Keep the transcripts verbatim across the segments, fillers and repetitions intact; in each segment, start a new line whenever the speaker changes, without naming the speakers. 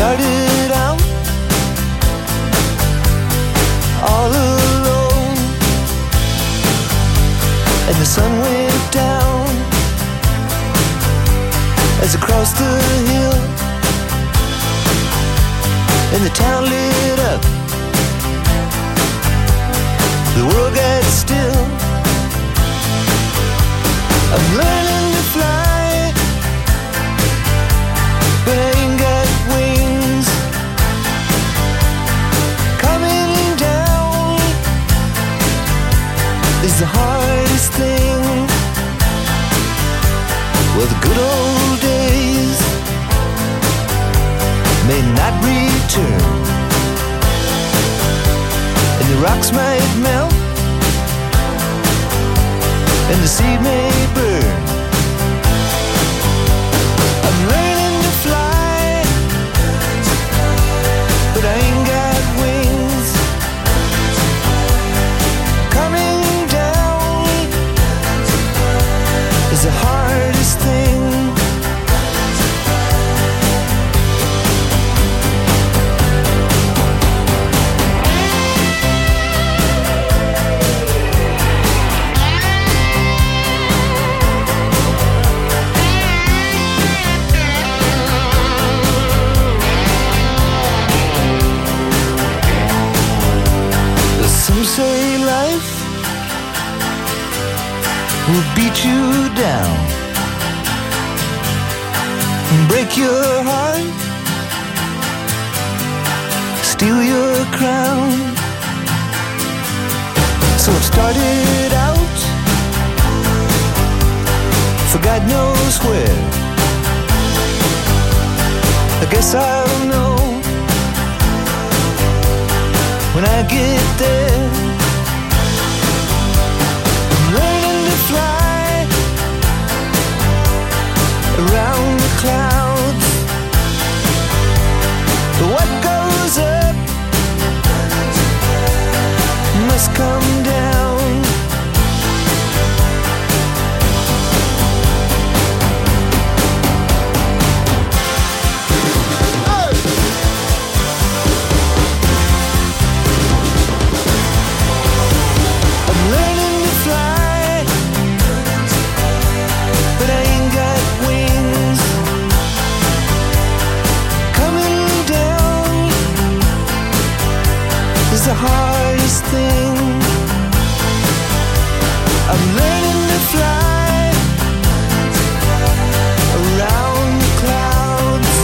started out all alone, and the sun went down as I crossed the hill, and the town lit up. The world got still. I'm learning to fly, but I ain't got wings. Coming down is the hardest thing. Well, the good old days may not return, and the rocks might melt, and the seed may burn. I'm learning to fly, but I ain't got wings. Coming down is the hardest thing. Some say life will beat you down, break your heart, steal your crown. So it started out for God knows where. I guess I'll know when I get there. I'm learning to fly around the clouds, but what goes up must come down. The hardest thing. I'm learning to fly around the clouds,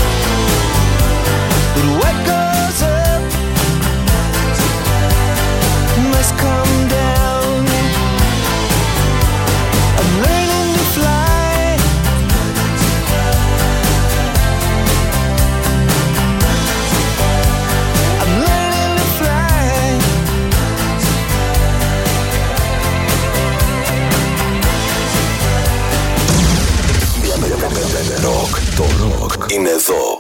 but what goes up must come down. I'm learning to fly. I'm learning to fly.
Ροκ, το ροκ είναι εδώ.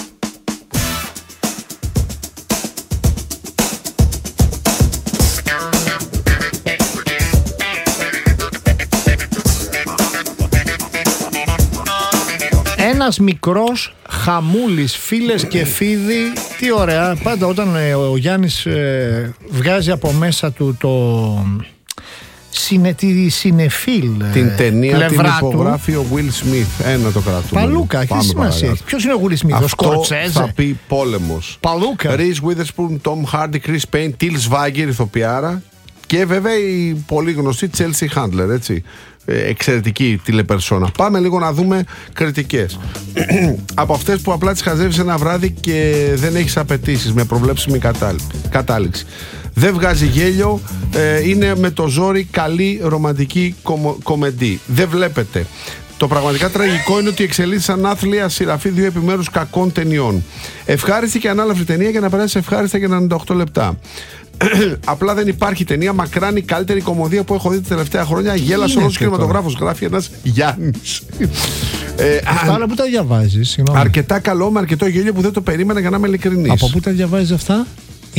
Ένας μικρός χαμούλης, φίλες και φίδι. Τι ωραία. Πάντα όταν ε, ο Γιάννης ε, βγάζει από μέσα του το συνε, τη συνεφίλ
την ταινία την υπογράφει
του,
ο Will Smith. Ένα το κρατούμε.
Παλούκα, έχει σημασία. Ποιος είναι ο Will Smith? Ο Σκορτσέζε.
Θα πει πόλεμος.
Παλούκα.
Reese Witherspoon, Tom Hardy, Chris Payne, Till Schweiger, ηθοποιάρα. Και βέβαια η πολύ γνωστή Chelsea Handler, έτσι. Εξαιρετική τηλεπερσόνα. Πάμε λίγο να δούμε κριτικές. Από αυτές που απλά τις χαζεύεις ένα βράδυ και δεν έχεις απαιτήσεις, με προβλέψιμη κατάληξη. Δεν βγάζει γέλιο, ε, είναι με το ζόρι καλή ρομαντική κομο, κομεντή. Δεν βλέπετε. Το πραγματικά τραγικό είναι ότι εξελίσσεται σαν άθλια σειραφή δύο επιμέρους κακών ταινιών. Ευχάριστη και ανάλαφρη ταινία για να περάσει ευχάριστα για ενενήντα οκτώ λεπτά. Απλά δεν υπάρχει ταινία μακράν η καλύτερη κομμωδία που έχω δει τα τελευταία χρόνια. Γέλασε όλος ο κινηματογράφος, γράφει ένας Γιάννης.
ε, αυτά όλα που τα διαβάζεις?
Αρκετά καλό, με αρκετό γέλιο που δεν το περίμενα, για να είμαι ειλικρινής.
Από πού τα διαβάζεις αυτά?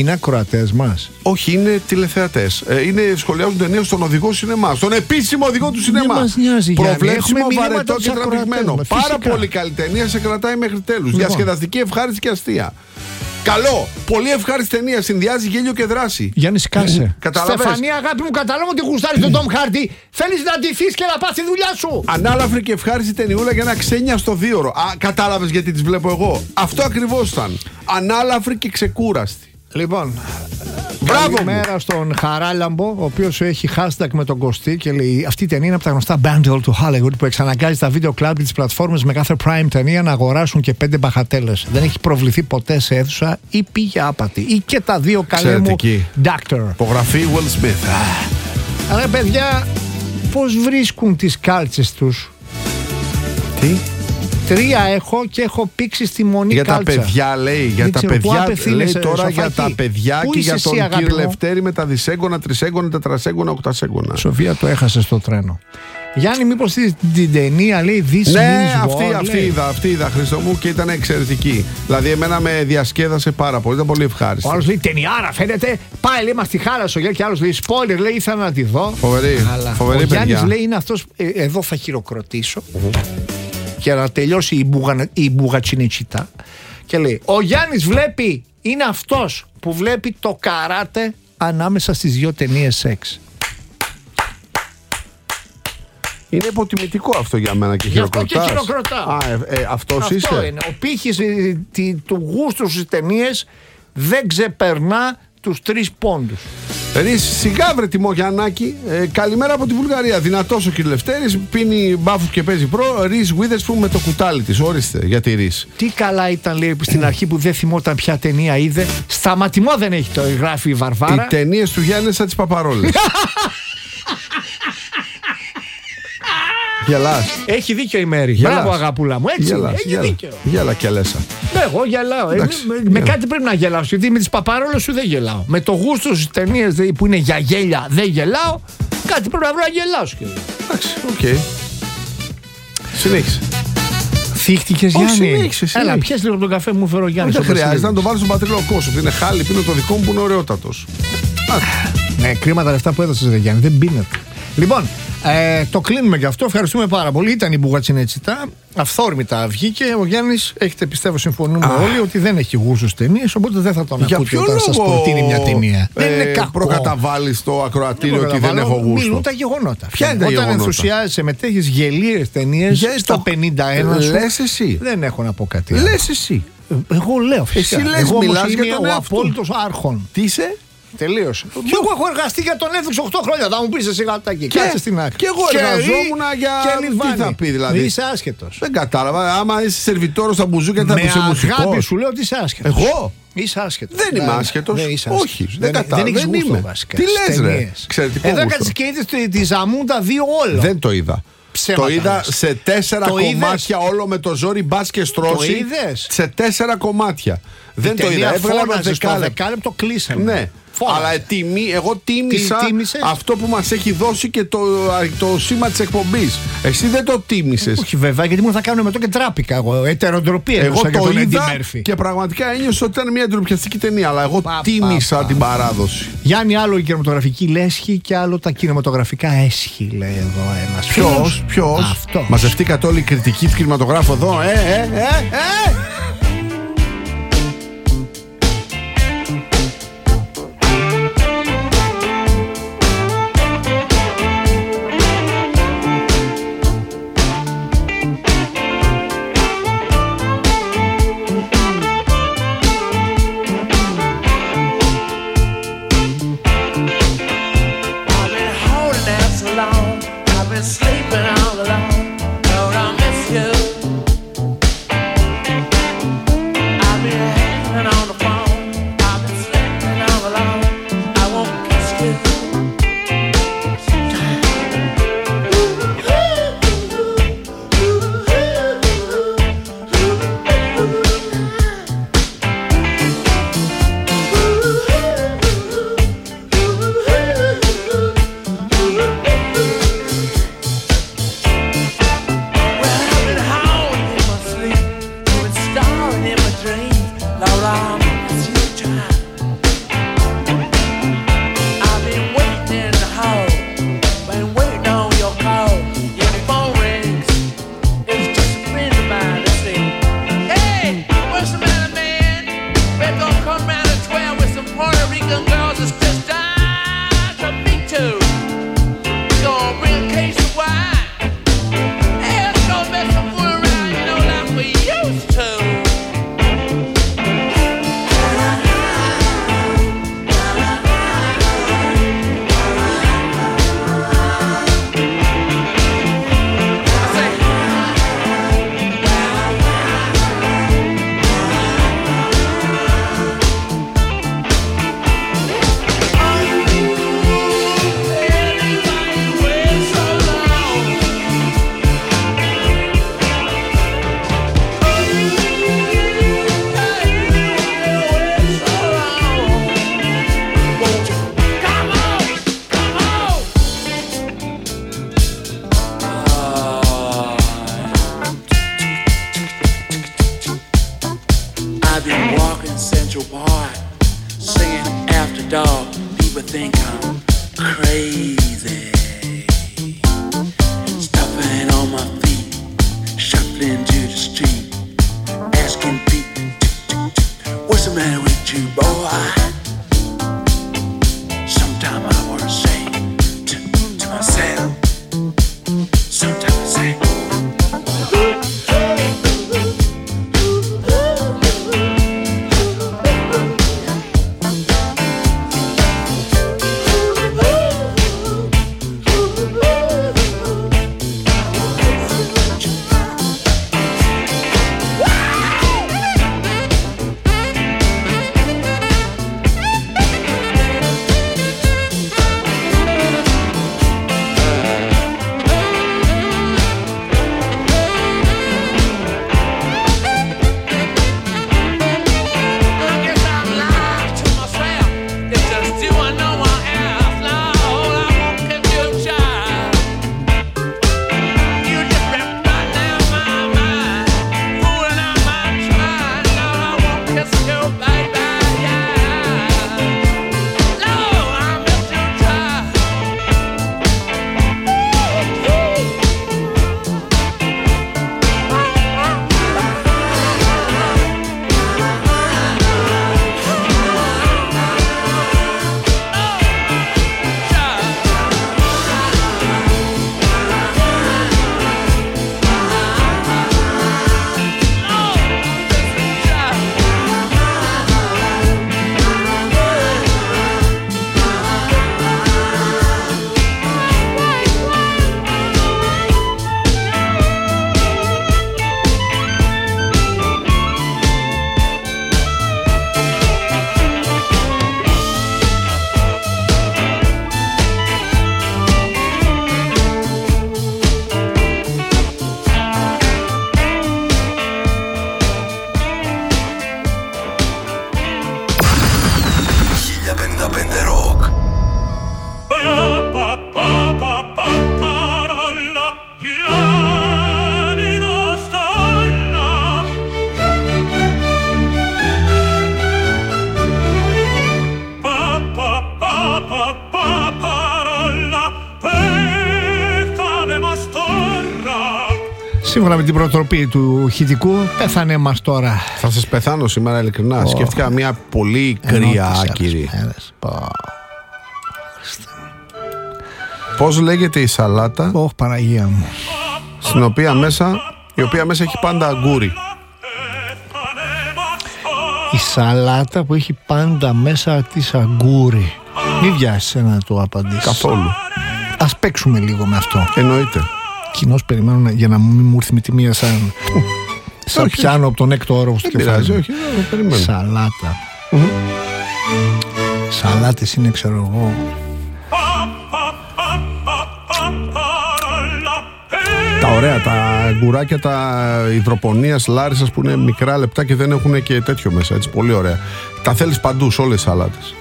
Είναι ακροατές μας.
Όχι, είναι τηλεθεατές. Ε, είναι, σχολιάζουν ταινίες στον οδηγό σινεμά. Στον επίσημο οδηγό του σινεμά.
μας νοιάζει, Γιάννη.
Προβλέψιμο,
Έχουμε μηνύματα
βαρετό
τους
και
ακροατές
τραβηγμένο.
μας.
Πάρα
Φυσικά.
πολύ καλή ταινία, σε κρατάει μέχρι τέλους.
Λοιπόν.
Διασκεδαστική, ευχάριστη και αστεία. Καλό. Πολύ ευχάριστη ταινία. Συνδυάζει γέλιο και δράση.
Γιάννη, σκάσε.
Καταλαβες.
Στεφανία, αγάπη μου, καταλάβω ότι γουστάρεις τον Τόμ Χάρντι. Θέλεις να ντυθείς και να πας τη δουλειά σου.
Ανάλαφρη και ευχάριστη ταινιούλα για ένα ξένια στο δίωρο. Α, κατάλαβες γιατί τις βλέπω εγώ. Αυτό ακριβώς ήταν. Ανάλαφρη και ξεκούραστη.
Λοιπόν,
Μπράβο μου.
καλημέρα στον Χαράλαμπο, ο οποίος έχει hashtag με τον Κωστή και λέει: αυτή η ταινία είναι από τα γνωστά bundle του Hollywood που εξαναγκάζει τα βίντεο κλαμπ και τις πλατφόρμες με κάθε prime ταινία να αγοράσουν και πέντε μπαχατέλες. Δεν έχει προβληθεί ποτέ σε αίθουσα ή πήγε άπατη. Ή και τα δύο, καλέ μου.
Εξαιρετική.
Doctor.
Υπογραφή Will Smith.
Αλλά παιδιά, πώς βρίσκουν τις κάλτσες τους?
Τι?
Τρία έχω και έχω πήξει στη μονή
Για
κάλτσα.
τα παιδιά λέει, για
Δεν
τα
ξέρω, πού
παιδιά
απευθύνεσαι,
λέει τώρα για
Σοφάκη?
τα παιδιά
Πού
και
είσαι
για
εσύ,
τον
αγάπη
κύριο
μου?
Λευτέρη με τα δισέγγωνα, τρισέγγωνα, τετρασέγγωνα, οκτασέγγωνα.
Σοφία, το έχασε στο τρένο. Γιάννη, μήπως την, την ταινία λέει This
Ναι,
means
αυτή,
war,
αυτή
λέει.
είδα, αυτή είδα, Χρήστο μου, και ήταν εξαιρετική. Δηλαδή, εμένα με διασκέδασε πάρα πολύ, ήταν πολύ ευχάριστη.
Ο άλλος λέει ταινιάρα, φαίνεται. Πάει, λέει, μα τη χάλασε ο Γιάννη. Και άλλος λέει spoiler, λέει, ήθελα να τη δω.
Φοβερή,
Αλλά
φοβερή
ο Γιάννης
παιδιά.
λέει είναι αυτός, ε, εδώ θα χειροκροτήσω για να τελειώσει η, μπουγα, η μπουγατσινιτσιτά. Και λέει, ο Γιάννης βλέπει, είναι αυτός που βλέπει το καράτε ανάμεσα στις δύο ταινίες σεξ.
Είναι υποτιμητικό αυτό για μένα και
Γι' αυτό και
χειροκροτάς.
χειροκροτάω.
Α, ε, ε, αυτός
Αυτό
είσαι.
είναι. Ο πύχης ε, τη- του γούστου στις ταινίες δεν ξεπερνά τους τρεις πόντους.
Ρης, σιγά βρε Τιμό Γιαννάκη. Ε, καλημέρα από τη Βουλγαρία. Δυνατός ο κ. Λευτέρης, πίνει μπάφους και παίζει προ. Ρης Witherspoon με το κουτάλι της. Όριστε για τη Ρης.
Τι καλά ήταν, λέει, στην αρχή που δεν θυμόταν ποια ταινία είδε. Σταματημό δεν έχει, το γράφει η Βαρβάρα.
Οι ταινίες του Γιάννη σαν τις παπαρόλες. Γελάς.
Έχει δίκιο η Μέρη.
Γελάς.
Μπράβο, αγαπούλα μου. Έτσι.
Γελάς,
Έχει
γέλα.
δίκιο.
Γέλα και αλέσα.
Ναι, εγώ γελάω. Ε,
Εντάξει,
με, με
γέλα.
κάτι πρέπει να γελάω. Γιατί με τις παπαρόλες σου δεν γελάω. Με το γούστο στις ταινίες δε- που είναι για γέλια δεν γελάω. Κάτι πρέπει να βρω να γελάω. σκύλε.
Εντάξει, οκ. Συνέχισε.
Θύχτηκες,
Όχι,
Γιάννη.
συνέχισε,
Έλα,
συνέχισε.
πιες λίγο τον καφέ μου, φέρω Γιάννη.
Δεν
στον
χρειάζεται να
Βασιλίδη.
το βάλει στον πατριλοκό σου. Είναι χάλι, πίνω το δικό μου που είναι ωραιότατος.
Ναι, κρίμα τα λεφτά που έδωσες, ρε Γιάννη. Δεν πίνεται. Λοιπόν, ε, το κλείνουμε και αυτό. Ευχαριστούμε πάρα πολύ. Ήταν η Μπουγατσινέτσιτα. Αυθόρμητα βγήκε. Ο Γιάννης, έχετε πιστεύω, συμφωνούμε όλοι ότι δεν έχει γούστο στις ταινίες. Οπότε δεν θα τον
Για
ακούτε
ποιο
όταν σας
λόγο
προτείνει μια ταινία.
ε,
δεν είναι κακό.
προκαταβάλεις το ακροατήριο ότι δεν
Προκαταβάλω,
έχω γούστο.
Μιλούν τα γεγονότα.
Ποια είναι τα
Όταν
γεγονότα?
ενθουσιάζεσαι, μετέχεις γελίες ταινίες
Για
στα
το-
πενήντα ένα σου.
Λες εσύ.
Δεν έχω να πω κάτι άλλο.
Λες εσύ.
Εγώ λέω φυσικά.
Εσύ λες,
Εγώ όμως
μιλάς
είμαι
για τον
ο
εαυτό.
απόλυτος άρχον.
Τι είσαι?
Τελείωσε. Και εγώ έχω εργαστεί για τον Netflix οκτώ χρόνια. Θα μου πει εσύ γατάκι. Κάτσε στην άκρη.
και εγώ εργαζόμουν για-
Και Λιβάνι.
τι θα πει δηλαδή?
Είσαι άσχετος.
Δεν κατάλαβα. Άμα είσαι σερβιτόρος στα μπουζούκια θα
Με
είσαι μουσικός.
αγάπη σου λέω ότι είσαι άσχετος.
Εγώ?
Είσαι άσχετος.
Δεν είμαι
Ναι,
άσχετος.
Δεν είσαι
Όχι,
άσχετος.
δεν κατάλαβα,
έχεις
δεν
γούστο
είμαι.
βασικά.
Τι
στις
λες, ρε?
ταινίες.
Εξαιρετικό
Εδώ
γούστο.
κάτσε και είδες τη- τη Ζαμούντα δύο όλο.
Δεν το είδα.
Ψέματα
Το είδα
λες.
σε τέσσερα
Το είδες?
κομμάτια όλο με το ζόρι μπας και στρώση.
Το είδες?
Σε τέσσερα κομμάτια. Δεν το
ταινία
είδα. Έβγαλα ένα
φώναζε στο
δεκάλεπτο.
δεκάλεπτο κλείσαμε.
Ναι.
Φώναζε.
Αλλά τιμή, εγώ τίμησα
Τι τίμησες?
αυτό που μας έχει δώσει και το, το σήμα της εκπομπής. Εσύ δεν το τίμησες.
Όχι βέβαια, γιατί μου θα κάνουν με το και τράπηκα εγώ. Ετεροτροπία
Εγώ
εννοούσα για
το
τον Eddie
είδα
Murphy.
και πραγματικά ένιωσα ότι ήταν μια ντροπιαστική ταινία. Αλλά εγώ
Πα,
τίμησα
πα, πα.
την παράδοση.
Γιάννη, άλλο η κινηματογραφική λέσχη και άλλο τα κινηματογραφικά έσχη, λέει εδώ ένας
Ποιος,
φίλος.
ποιος.
Αυτός.
Μαζευτήκατε όλοι οι κριτικοί του κινηματογράφου εδώ. Ε, ε, ε, ε.
I've been holding out so long. I've been sleeping all alone. Lord, I miss you.
I've been walking Central Park, singing After Dark. People think I'm crazy. Stuffing on my feet, shuffling to the street, asking people, what's the matter with you, boy? Sometimes I want to say to, to myself, sometimes I say,
Σύμφωνα με την προτροπή του ηχητικού, πέθανε μας τώρα.
Θα σας πεθάνω σήμερα, ειλικρινά. Oh. Σκέφτηκα μια πολύ κρύα άκυρη. Πώς λέγεται η σαλάτα?
Ωχ, Παναγία μου.
Στην οποία μέσα, η οποία μέσα έχει πάντα αγκούρι.
Η σαλάτα που έχει πάντα μέσα της αγκούρι. Μην βιάσεις να το απαντήσεις.
Καθόλου.
Ας παίξουμε λίγο με αυτό.
Εννοείται.
Κοινώς περιμένω να, για να μην μου έρθει με τη μία σαν, σαν πιάνω από τον έκτο όροφο στο κεφάλι.
Δεν πειράζει, όχι, δεν περιμένω.
Σαλάτα. Mm-hmm. Σαλάτες είναι, ξέρω εγώ.
Τα ωραία, τα γκουράκια, τα υδροπονίας Λάρισσας που είναι μικρά λεπτά και δεν έχουν και τέτοιο μέσα, έτσι, πολύ ωραία. Τα θέλεις παντού, σε όλες τις σαλάτες.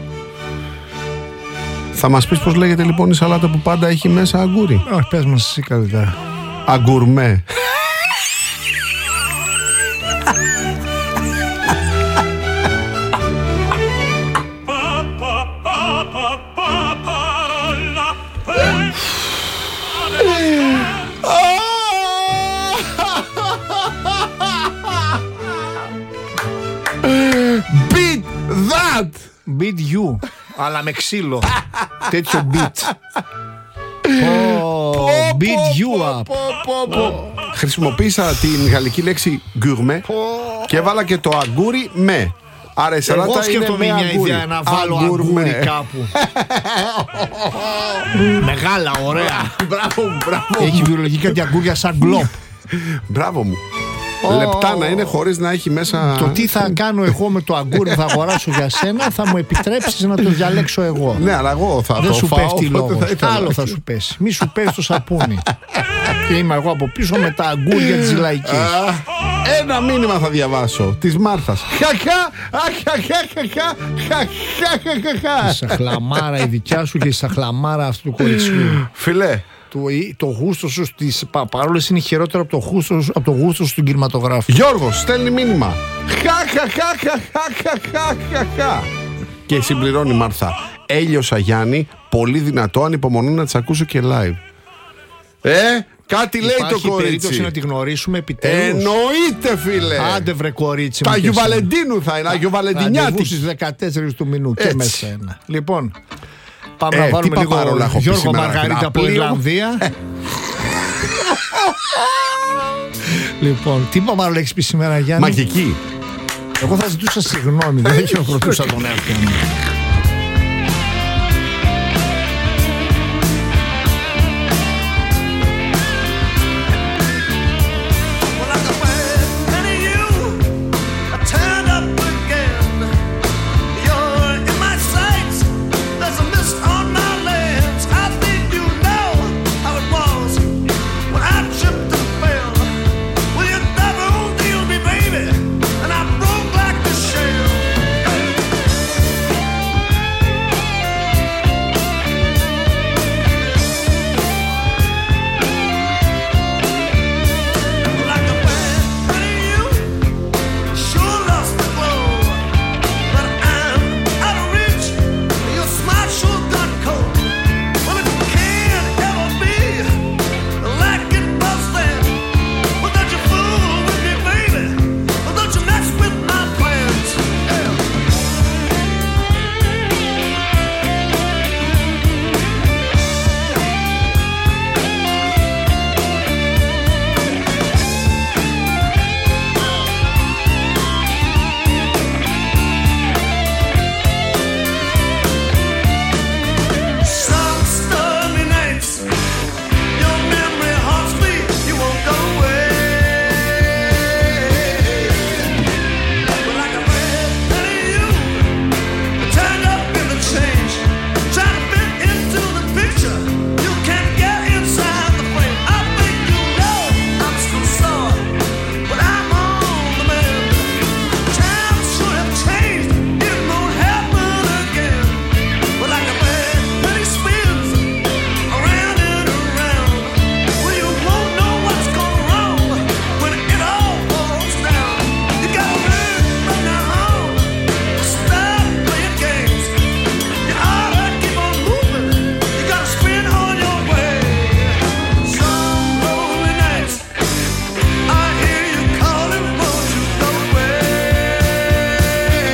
Θα μας πεις πώς λέγεται λοιπόν η σαλάτα που πάντα έχει μέσα αγκούρι?
Όχι, πες μας εσύ καλύτερα.
Αγκουρμέ.
Beat that! Beat you. Αλλά με ξύλο. Τέτοιο beat. Oh, beat you up.
Χρησιμοποίησα την γαλλική λέξη γκουρμέ και έβαλα και το αγκούρι με. Άρα η σαλάτα
εγώ σκέφτομαι
είναι με
μια
αγκούρι.
ιδέα να βάλω αγκούρι κάπου. Μεγάλα, ωραία.
Μπράβο μου, μπράβο.
Έχει βιολογικά κάτι αγκούρια σαν γκλόπ.
Μπράβο μου. Λεπτά να είναι χωρίς να έχει μέσα.
Το τι θα κάνω εγώ με το αγκούρι που θα αγοράσω για σένα θα μου επιτρέψεις να το διαλέξω εγώ.
Ναι, αλλά εγώ θα
δεν
το
σου
φάω.
πέφτει λόγος.
Θα
Άλλο θα σου πέσει. Μη σου πέσει το σαπούνι. Και είμαι εγώ από πίσω με τα αγκούρια της λαϊκής.
Ένα μήνυμα θα διαβάσω της Μάρθας. Χαχά, αχαχαχαχα, χαχαχαχαχα.
Η σαχλαμάρα η δικιά σου και η σαχλαμάρα αυτού του κοριτσιού.
Φιλέ,
του, ή το γούστο σου στις πα- παρόλες είναι χειρότερο από το γούστο, σου- από το γούστο σου στον κινηματογράφο.
Γιώργος στέλνει μήνυμα. Χαχαχαχαχαχαχαχα. Και συμπληρώνει Μάρθα. Έλειωσα Γιάννη, πολύ δυνατό, ανυπομονώ να τις ακούσω και live. Ε, κάτι λέει το
Υπάρχει περίπτωση
κορίτσι.
να τη γνωρίσουμε επιτέλους?
Εννοείται φίλε.
Άντε βρε κορίτσι
Το
μου.
Αγίου
και εσύ.
Βαλεντίνου θα είναι, Αγίου
Ραντεβού
Βαλεντινιάτης.
στις δεκατέσσερις του μηνού και
Έτσι.
μέσα ένα. Λοιπόν, πάμε
Ε,
να
τι
βάλουμε λίγο
παπαρόλα έχω πει
Γιώργο
σήμερα,
Μαργαρίτα
φίλε,
από
απλή
Ιρλανδία. Λοιπόν, τι παπαρόλα έχεις πει σήμερα Γιάννη?
Μαγική.
Εγώ θα ζητούσα συγγνώμη, δεν χειροκροτούσα τον εαυτό μου.
Well, like a bad penny, you are turned up again. You're in my sights. There's a mist on my lens. I think you know how it was when I tripped and fell. Well, you never deal me, baby, and I broke like a shell. Like a bad penny, you sure lost the glow. But I'm out of reach. Your smile sure got cold. Well, it can't ever be like it was then. Well, don't you fool with me, baby. Well, don't you mess with my plans. Yeah. Some stormy nights, your memory haunts me. You won't go away. But like a bad penny, you turned up in the change, trying to fit into the picture. You can't get inside the frame. I think you know I'm still sore, but I'm on the mend. Times should have changed. It won't happen again. But like a bad penny spins around and around. Well, you won't know what's going wrong when it all falls down. You gotta learn from now on to stop playing games. You ought to keep on moving. You gotta spin on your way. Some lonely nights I hear you calling, won't you go away?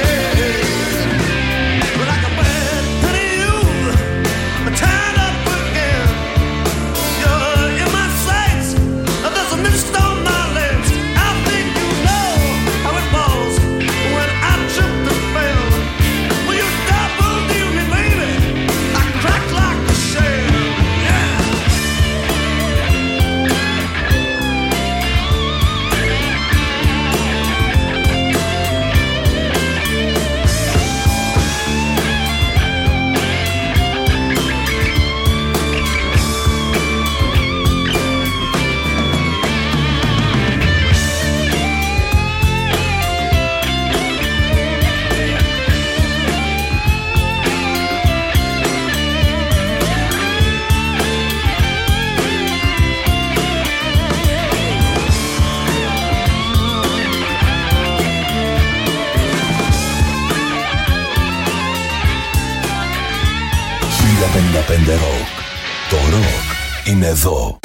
But like a bad penny, you turned up again. You're in my sights. There's a mist on my lips. I think you know how it was when I tripped and fell. Well, you double deal me, baby. I cracked like a shell. Yeah.
χίλια πενήντα πέντε Rock. Το ροκ είναι εδώ.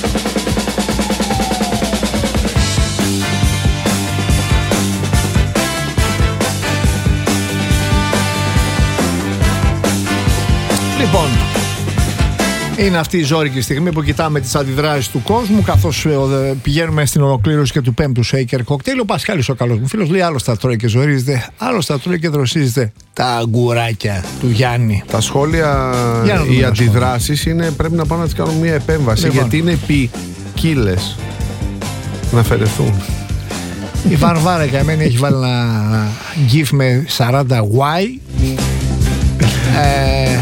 Λοιπόν, είναι αυτή η ζώρικη στιγμή που κοιτάμε τις αντιδράσεις του κόσμου καθώς ε, ο- πηγαίνουμε στην ολοκλήρωση και του πέμπτου Shaker Cocktail. Ο Πασχάλης ο καλός μου φίλος λέει άλλος τα τρώει και ζορίζεται, άλλος τα τρώει και δροσίζεται. Τα αγκουράκια του Γιάννη.
Τα σχόλια,
Για να δούμε
οι
τα
αντιδράσεις είναι, πρέπει να πάνε να τις κάνουν μια επέμβαση.
Λοιπόν.
Γιατί είναι ποικίλες να αφαιρεθούν.
Η Βαρβάρα καημένη έχει βάλει ένα gif με σαράντα Y. ε,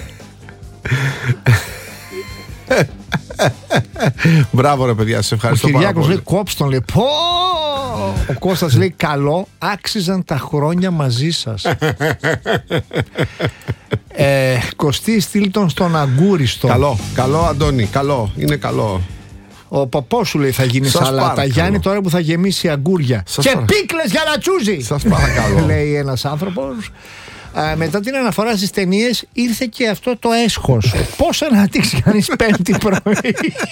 Μπράβο ρε παιδιά, σε
ο
ευχαριστώ πάρα
Κυριάκος
πολύ.
λέει κόψ τον λέει. Πω! Ο Κώστας λέει καλό, άξιζαν τα χρόνια μαζί σας. Ε, Κωστή, στείλ τον στον Αγκούριστο.
Καλό, καλό Αντώνη, καλό, είναι καλό.
Ο παππούς σου λέει θα γίνει
Σας
σαλάτα.
παρακαλώ.
Γιάννη, τώρα που θα γεμίσει αγκούρια.
Σας
Και
παρα-
πίκλες για να τσούζει.
Σας παρακαλώ.
Λέει ένας άνθρωπος. Α, μετά την αναφορά στις ταινίες ήρθε και αυτό το έσχος. Πώς ανατύξει κανείς πέμπτη πρωί.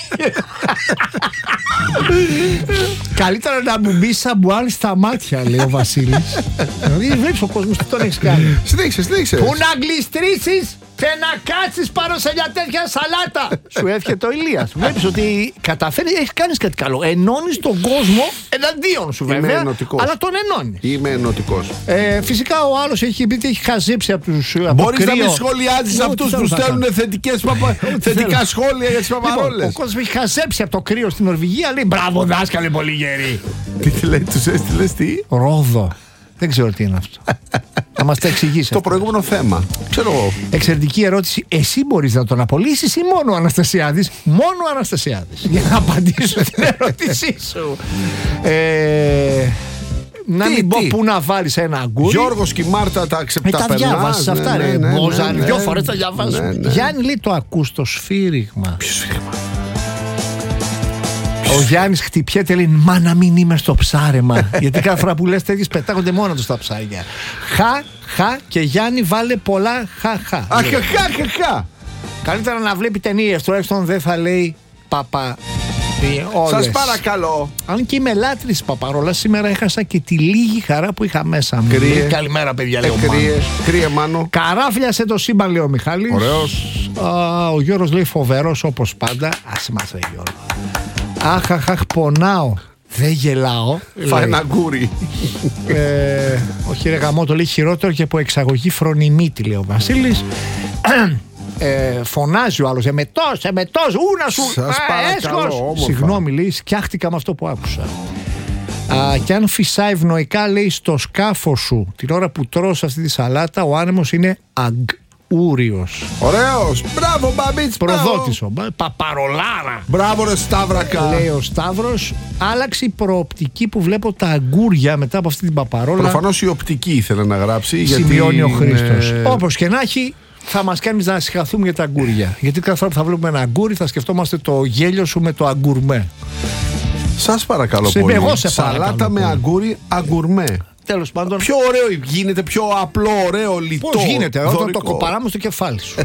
Καλύτερα να μου μπει σαμπουάν στα μάτια, λέει ο Βασίλης. Δηλαδή βλέπεις ο κόσμος τι τον έχεις κάνει.
Συνέχισε, συνέχισε.
Πού να γλιστρήσεις και να κάτσεις πάνω σε μια τέτοια σαλάτα. Σου εύχεται ο Ηλίας. Βλέπεις ότι καταφέρει, έχεις κάνεις κάτι καλό. Ενώνεις τον κόσμο εναντίον σου,
Είμαι
βέβαια.
ενωτικός.
Αλλά τον ενώνεις.
Είμαι ενωτικός.
Ε, φυσικά ο άλλος έχει πει ότι έχει χαζέψει από τους. από
Μπορείς να
κρύο.
μην σχολιάζεις
Ό,τι
αυτούς
θέλω
που
θα
στέλνουν
κάνω.
θετικές παπα... θετικά
θέλω.
σχόλια για τις
Λοιπόν, ο
παπαρόλες.
κόσμος έχει χαζέψει από το κρύο στην Νορβηγία. Λέει μπράβο, δάσκαλε, πολύ γερή.
Τι τι λέει, τους έστειλες τι.
Ρόδο. Δεν ξέρω τι είναι αυτό. Θα μας τα εξηγήσει.
Το προηγούμενο θέμα. Ξέρω εγώ.
Εξαιρετική ερώτηση. Εσύ μπορείς να τον απολύσεις ή μόνο ο Αναστασιάδης? Μόνο ο Αναστασιάδης. Για να απαντήσω την ερώτησή σου. Ε, να
Τι,
μην πω
τι?
πού να βάλεις ένα αγκούρι.
Γιώργος και η Μάρτα τα
Ε,
ξεπτά
τα διάβασες αυτά, ρε. Μπόζαν, δυο φορές τα διαβάζω.
Ναι, ναι.
Γιάννη, λέει, το ακούς το σφύριγμα.
Ποιο σφύριγμα?
Ο Γιάννης χτυπιέται, λέει, μα να μην είμαι στο ψάρεμα. Γιατί κάθε φορά που λες τέτοιες πετάγονται μόνο τους τα ψάρια. Χα, χα και Γιάννη βάλε πολλά χα, χα.
Αχαχαχαχα.
Καλύτερα να βλέπει ταινίες, τουλάχιστον δεν θα λέει παπα. Όλες.
Σας παρακαλώ.
Αν και είμαι λάτρης παπαρόλα, σήμερα έχασα και τη λίγη χαρά που είχα μέσα μου.
Κρύε.
Λέει, καλημέρα, παιδιά, λέει ο
Κρύε,
Μάνος.
κρύε Μάνο.
Καράφλιασε το σύμπαν, λέει ο Μιχάλης.
Ωραίος.
Α, ο Γιώργος λέει φοβερός όπως πάντα. Άσε μας, ρε Γιώργο. Αχ, αχ, αχ, πονάω. Δεν γελάω.
Φάει
λέει.
ένα γκούρι.
Ε, όχι, ρε γαμώτο, λέει χειρότερο και από εξαγωγή φρονιμίτη, λέει ο Βασίλης. Ε, φωνάζει ο άλλος, εμετός, εμετός, ούνα σου,
Σας
α,
παρακαλώ,
έσχος.
όμορφα.
Συγγνώμη, λέει, σκιάχτηκα με αυτό που άκουσα. Α, και αν φυσάει ευνοϊκά, λέει, στο σκάφο σου την ώρα που τρως αυτή τη σαλάτα, ο άνεμος είναι αγκούριος.
Ωραίος. Μπράβο, Μπαμπίτς.
Προδότης ο μπα- παπαρολάρα.
Μπράβο, ρε Σταύρακα.
Λέει ο Σταύρος, άλλαξε η προοπτική που βλέπω τα αγκούρια μετά από αυτή την παπαρόλα.
Προφανώς η οπτική ήθελε να γράψει. γιατί
Σημειώνει ο
είναι-
Χρήστος. Όπως και να έχει, θα μας κάνεις να συγχαθούμε για τα αγκούρια. Γιατί κάθε φορά που θα βλέπουμε ένα αγκούρι, θα σκεφτόμαστε το γέλιο σου με το αγκουρμέ.
Σας παρακαλώ
Σε-
πολύ.
εγώ σε παρακαλώ
Σαλάτα με
πολύ.
αγκούρι, αγκουρμέ.
Τέλος πάντων,
Πιο ωραίο γίνεται, πιο απλό, ωραίο, λιτό.
πώς γίνεται όταν το
δωρικό.
κοπαράμε στο κεφάλι σου.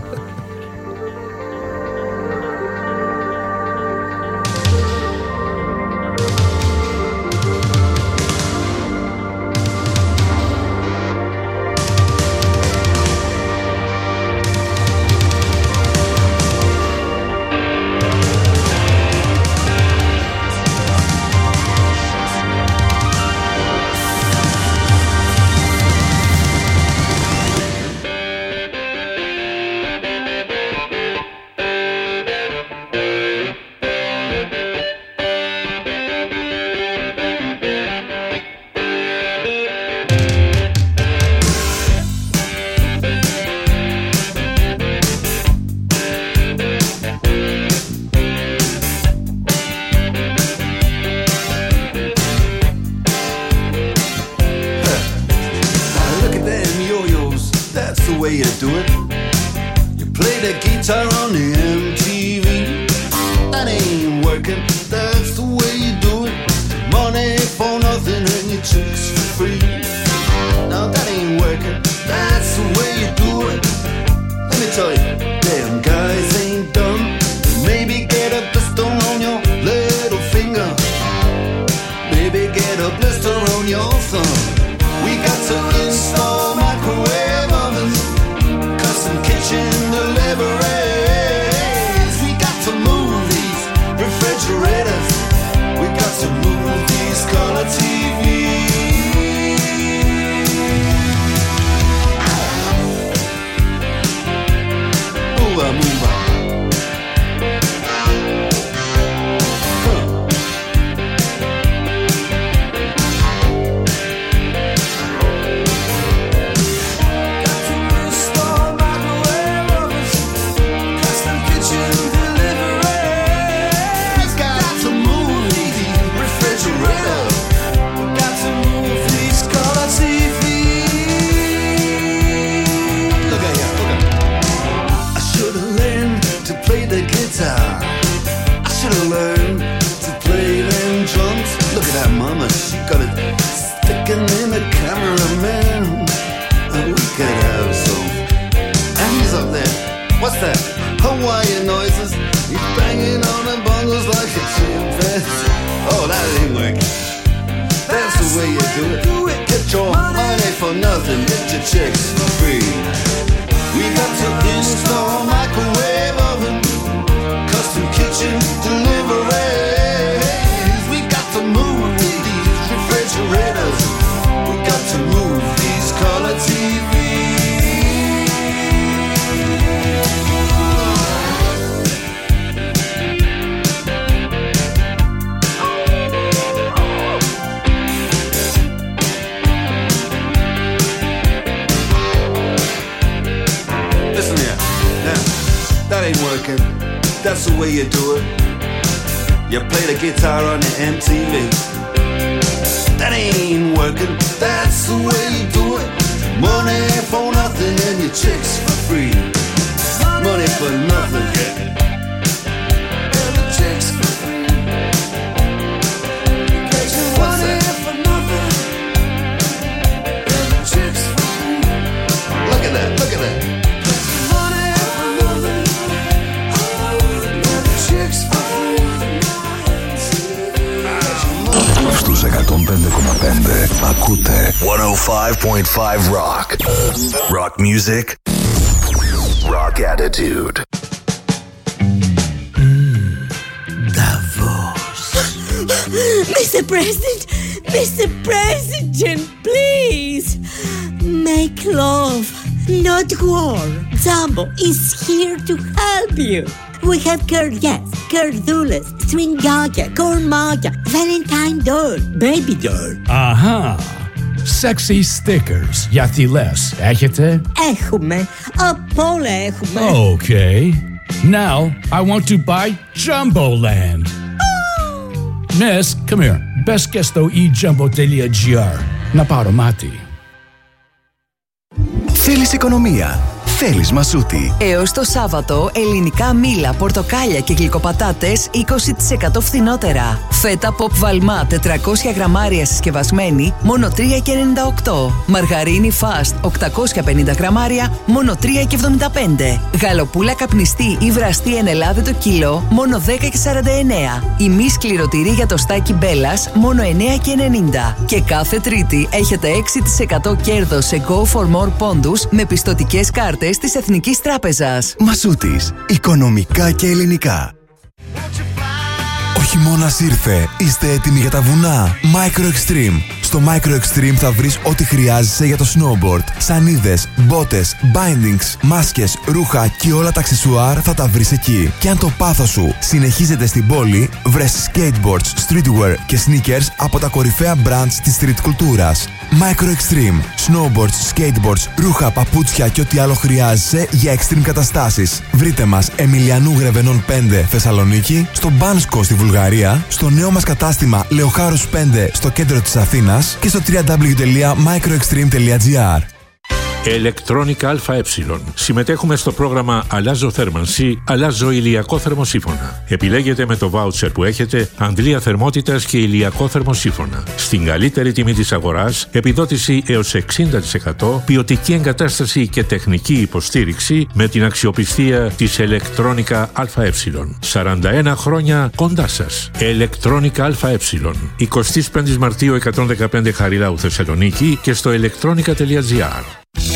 Look at them yo-yos, that's the way you do it. You play the guitar on the M T V. That ain't working, that's the way you do it. Money for nothing and your chicks for free. Now that ain't working, that's the way you do it. Let me tell you, them guys ain't dumb. Maybe get a blister on your little finger. Maybe get a blister on your thumb. We got to install microwave ovens, custom kitchen deliveries. We got to move these refrigerators. We got to move these color T Vs. Move on, move on. Huh. do it. Get your money for nothing, get your chicks for free. We got to install microwave oven, custom kitchen deliveries. We got to move these refrigerators. We got to move these color T Vs. Listen here, now, that ain't working. That's the way you do it. You play the guitar on the M T V. That ain't working. That's the way you do it. Money for nothing and your chicks for free. Money for nothing. And the chicks for free. What's that? For nothing. And the chicks for free. Look at that, look at that. Money for nothing. And the chicks for free.
Στους εκατόν πέντε κόμμα πέντε ακούτε εκατόν πέντε κόμμα πέντε Rock. Rock music. Rock attitude.
Mister President, Mister President, please make love, not war. Jumbo is here to help you. We have Kurdias, Kurdulas, Swingaka, Kormaka, Valentine doll, baby doll.
Αχα! Sexy stickers για θηλές. Έχετε?
Έχουμε, απ' όλα έχουμε.
Okay. Now I want to buy Jumboland. Miss, come here. Μπες και στο e jumbo dot g r να πάρω μάτι.
Θέλεις οικονομία. Θέλεις Μασούτη.
Έως το Σάββατο, ελληνικά μήλα, πορτοκάλια και γλυκοπατάτες είκοσι τοις εκατό φθηνότερα. Φέτα Pop Valma τετρακόσια γραμμάρια συσκευασμένη, μόνο τρία και ενενήντα οκτώ. Μαργαρίνη Fast οκτακόσια πενήντα γραμμάρια, μόνο τρία και εβδομήντα πέντε. Γαλοπούλα καπνιστή ή βραστή εν Ελλάδα το κιλό, μόνο δέκα και σαράντα εννέα. Η μη σκληρωτήρη για το στάκι Μπέλας, μόνο εννέα και ενενήντα. Και κάθε Τρίτη έχετε έξι τοις εκατό κέρδος σε Go for More πόντους με πιστωτικές κάρτες της Εθνικής Τράπεζας.
Μασούτης. Οικονομικά και ελληνικά. Ο χειμώνας ήρθε. Είστε έτοιμοι για τα βουνά? Micro Extreme. Στο Micro Extreme θα βρεις ό,τι χρειάζεσαι για το snowboard. Σανίδες, μπότες, bindings, μάσκες, ρούχα και όλα τα αξεσουάρ θα τα βρεις εκεί. Και αν το πάθος σου συνεχίζεται στην πόλη, βρες skateboards, streetwear και sneakers από τα κορυφαία brands της street κουλτούρας. Micro Extreme. Snowboards, skateboards, ρούχα, παπούτσια και ό,τι άλλο χρειάζεσαι για extreme καταστάσεις. Βρείτε μας Εμιλιανού Γρεβενών πέντε Θεσσαλονίκη, στο Μπάνσκο στη Βουλγαρία, στο νέο μας κατάστημα Λεοχάρους πέντε στο κέντρο της Αθήνας και στο double-u double-u double-u τελεία microextreme τελεία gr.
Electronica ΑΕ. Συμμετέχουμε στο πρόγραμμα Αλλάζω θέρμανση, αλλάζω ηλιακό θερμοσύφωνα. Επιλέγετε με το βάουτσερ που έχετε αντλία θερμότητας και ηλιακό θερμοσύφωνα. Στην καλύτερη τιμή της αγοράς, επιδότηση έως εξήντα τοις εκατό, ποιοτική εγκατάσταση και τεχνική υποστήριξη με την αξιοπιστία της Electronica ΑΕ. σαράντα ένα χρόνια κοντά σας. Electronica ΑΕ. εικοστή πέμπτη Μαρτίου εκατόν δεκαπέντε Χαριλάου Θεσσαλονίκη και στο electronica τελεία gr.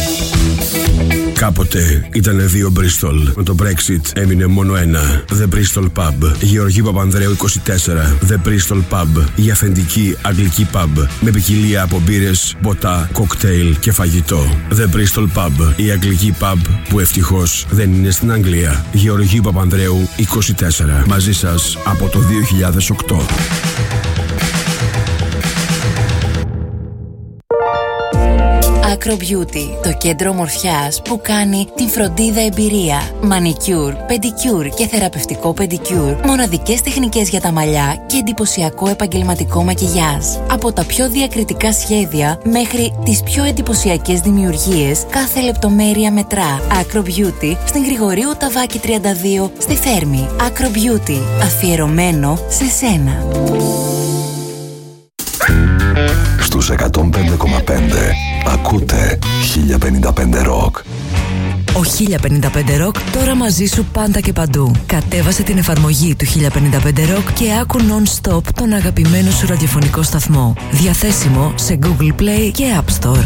Κάποτε ήτανε δύο Bristol. Με το Brexit έμεινε μόνο ένα. The Bristol Pub. Γεωργίου Παπανδρέου είκοσι τέσσερα. The Bristol Pub. Η αυθεντική αγγλική pub. Με ποικιλία από μπύρες, ποτά, κοκτέιλ και φαγητό. The Bristol Pub. Η αγγλική pub που ευτυχώς δεν είναι στην Αγγλία. Γεωργίου Παπανδρέου είκοσι τέσσερα. Μαζί σας από το δύο χιλιάδες οκτώ.
Acro Beauty, το κέντρο ομορφιάς που κάνει την φροντίδα εμπειρία. Μανικιούρ, πεντικιούρ και θεραπευτικό πεντικιούρ. Μοναδικές τεχνικές για τα μαλλιά και εντυπωσιακό επαγγελματικό μακιγιάζ. Από τα πιο διακριτικά σχέδια μέχρι τις πιο εντυπωσιακές δημιουργίες, κάθε λεπτομέρεια μετρά. Acro Beauty στην Γρηγορίου Ταβάκη τριάντα δύο στη Θέρμη. Acro Beauty, αφιερωμένο σε σένα.
Στους εκατόν πέντε κόμμα πέντε ακούτε χίλια πενήντα πέντε Rock.
Ο χίλια πενήντα πέντε Rock τώρα μαζί σου πάντα και παντού. Κατέβασε την εφαρμογή του χίλια πενήντα πέντε Rock και άκου non-stop τον αγαπημένο σου ραδιοφωνικό σταθμό. Διαθέσιμο σε Google Play και App Store.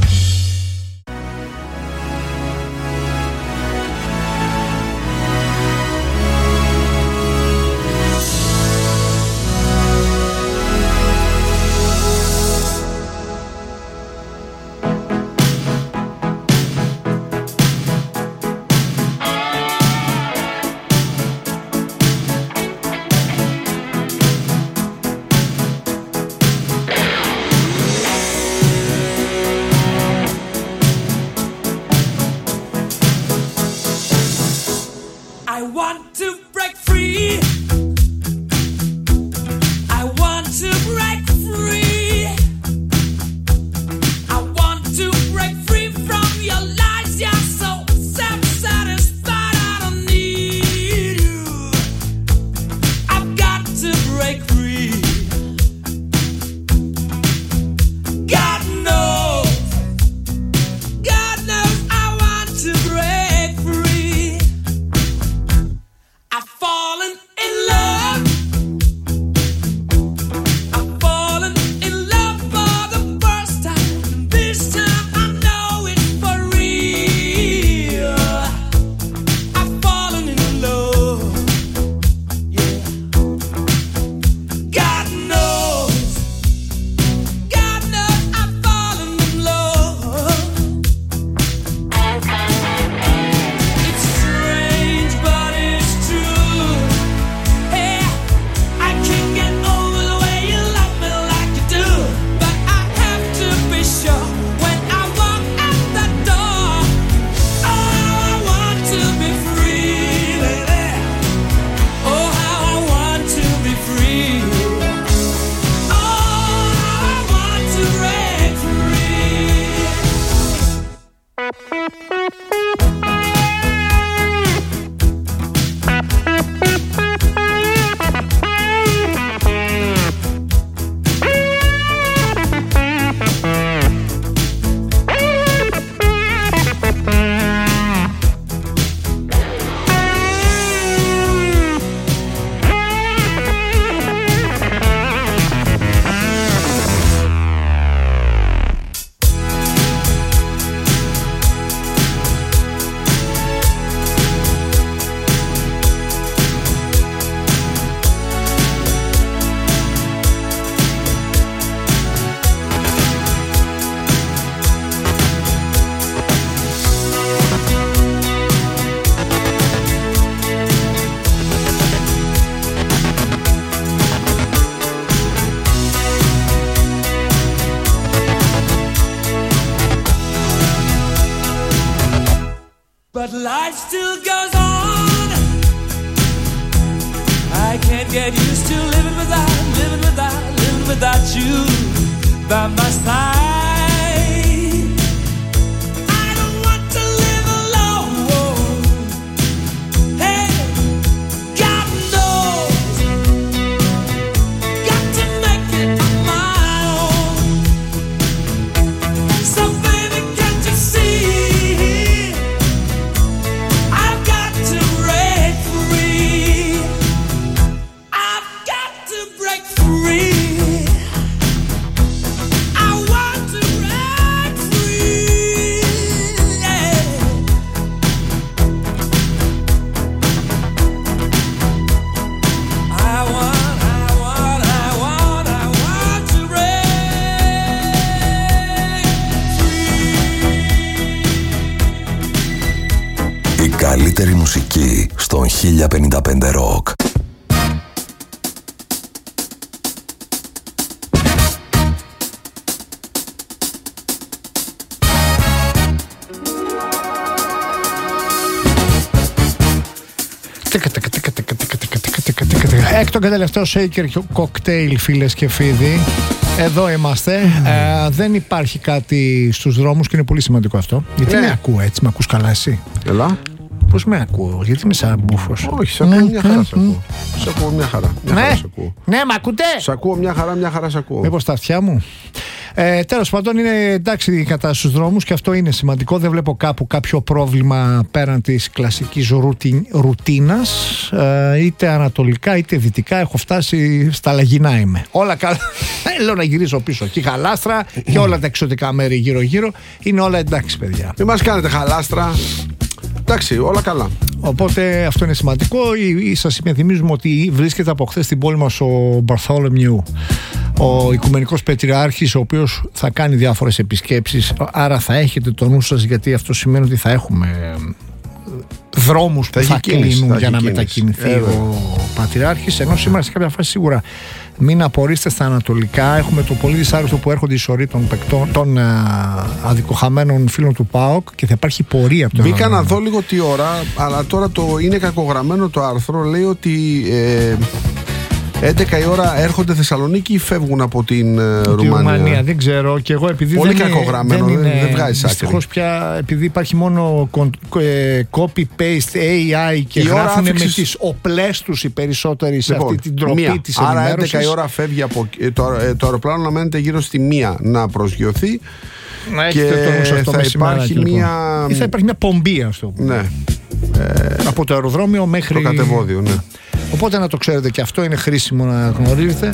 But life still goes on. I can't get used to living without, living without, living without you by my side. I don't want to live alone. Hey, God knows, got to make it on my own. So baby, can't you see?
Καλύτερη μουσική στον χίλια πενήντα πέντε Rock.
Έκτον και τελευταίο shaker cocktail, φίλες και φίλοι. Εδώ είμαστε. ε, Δεν υπάρχει κάτι στους δρόμους και είναι πολύ σημαντικό αυτό. Γιατί με ακούω έτσι, με ακούς καλά εσύ?
Ελά.
Πώς με ακούω, γιατί είμαι σαν μπούφος?
Όχι, σε ακούω μια χαρά, σε ακούω. Σε ακούω μια χαρά. Μια
ναι,
χαρά σε ακούω.
Ναι, μ' ακούτε?
Σε ακούω μια χαρά, μια χαρά σε ακούω.
Μήπως τα αυτιά μου? Ε, τέλος πάντων, είναι εντάξει η κατάσταση στους δρόμους και αυτό είναι σημαντικό. Δεν βλέπω κάπου κάποιο πρόβλημα πέραν της κλασικής ρουτιν, ρουτίνας. Ε, είτε ανατολικά είτε δυτικά. Έχω φτάσει στα Λαγινά είμαι. Όλα καλά. Λέω να γυρίσω πίσω. Και η Χαλάστρα και όλα τα εξωτικά μέρη γύρω-γύρω. Είναι όλα εντάξει, παιδιά.
Μην μας κάνετε Χαλάστρα. Εντάξει, όλα καλά.
Οπότε αυτό είναι σημαντικό. Σας υπενθυμίζουμε ότι βρίσκεται από χθες στην πόλη μας ο Μπαρθόλομιου, ο Οικουμενικός Πατριάρχης, ο οποίος θα κάνει διάφορες επισκέψεις. Άρα θα έχετε το νου σας, γιατί αυτό σημαίνει ότι θα έχουμε δρόμους που θα, θα κλείνουν για να κίνηση. μετακινηθεί ε, ο Πατριάρχης. Ενώ σήμερα σε κάποια φάση σίγουρα μην απορρίστε στα ανατολικά. Έχουμε το πολύ δυσάρεστο που έρχονται οι σωροί των, παικτών, των α, αδικοχαμένων φίλων του ΠΑΟΚ και θα υπάρχει πορεία από το
Μπήκα να δω λίγο τι ώρα, αλλά τώρα το είναι κακογραμμένο το άρθρο. Λέει ότι ε, έντεκα η ώρα έρχονται Θεσσαλονίκη ή φεύγουν από την ε, Ρουμανία.
Ρουμανία. Δεν ξέρω. Και εγώ επειδή
πολύ
δεν
κακογραμμένο,
δεν,
δεν,
είναι,
δεν βγάζει άκρη.
Δυστυχώς πια επειδή υπάρχει μόνο copy-paste έι άι και
η
γράφουν
άφηξης...
με τις οπλές τους οι περισσότεροι σε
λοιπόν,
αυτή την τροπή
μία.
της
Άρα
ενημέρωσης.
έντεκα η ώρα φεύγει από το, το αεροπλάνο να μένετε γύρω στη μία να προσγειωθεί.
Να
και
το
θα υπάρχει
λοιπόν.
μια...
Ή θα υπάρχει μια πομπή, ας το πούμε.
Ναι. Ε,
από το αεροδρόμιο μέχρι
το κατεβόδιο, ναι.
Οπότε να το ξέρετε και αυτό είναι χρήσιμο να γνωρίζετε.